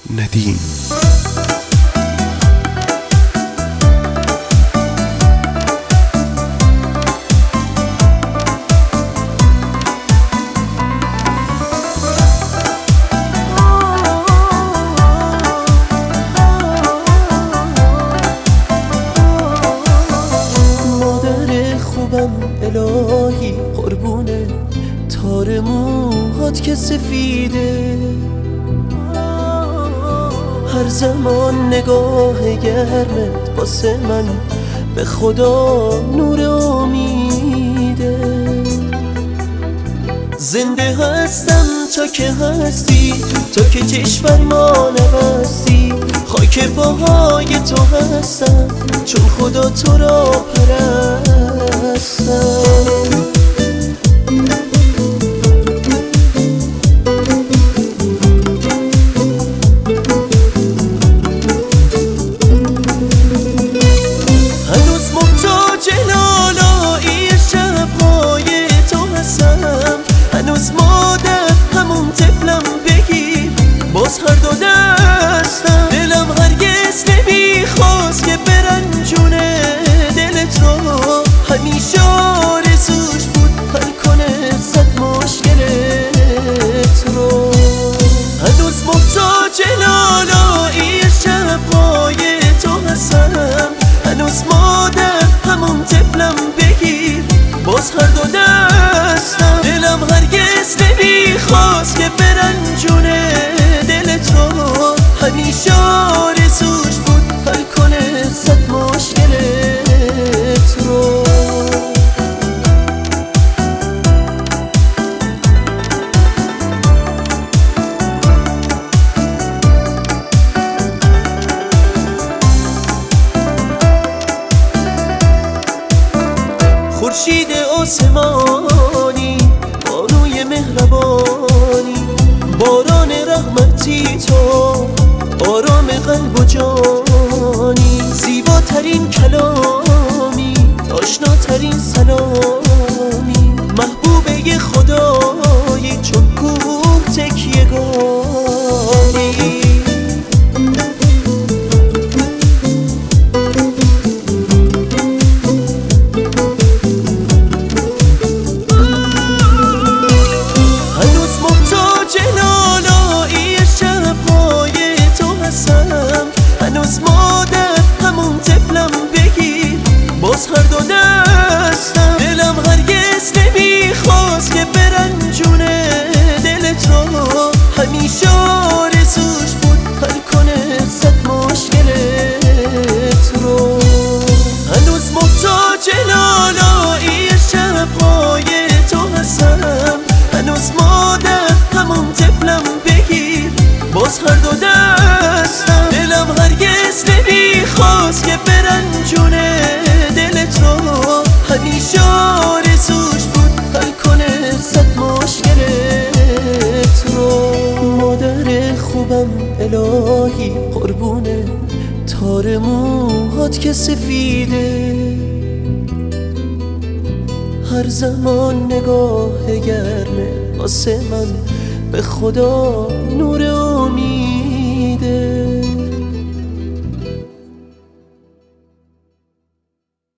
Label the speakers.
Speaker 1: ندیم.
Speaker 2: مادر خوبم الهی قربونه تار موهات که سفیده، هر زمان نگاه گرمت واسه من به خدا نور امیده. زنده هستم تا که هستی، تا که کشور ما نبستی، خاک پاهای تو هستم چون خدا تو را پرستم. هنوز مادر همون طفلم بگیر باز هر دو دستم، دلم هرگز نمیخواست که برنجونه دلت رو، همیشه آرزوش بود حل کنه صد مشکلت رو. هنوز محتاج لالایی شبهای تو هستم، هنوز مادر همون طفلم بگیر باز هر دو دستم، دلم هرگز نمیخواست که برنجونه دلت رو، همیشه آرزوش بود حل کنه صد مشکلت رو. خورشید آسمانی، بانوی مهربانی، باران رحمتی تو، آرام قلب و جانی، زیباترین کلامی، آشناترین سلامی، محبوبه خدایی چون کوه تکیه‌گاهی. هنوز مادر همون طفلم بگیر باز هر دو دستم، دلم هرگز نمیخواست که برنجونه دلت رو، همیشه آرزوش بود حل کنه صد مشکلت رو. هنوز محتاج لالایی شبهای تو هستم، هنوز مادر همون طفلم بگیر باز هر دو دستم، دلم هرگز نمیخواست که برنجونه دلت رو، همیشه آرزوش بود حل کنه صد مشکلت رو. مادر خوبم الهی قربونه تار موهات که سفیده، هر زمان نگاه گرمه واسه من به خدا نور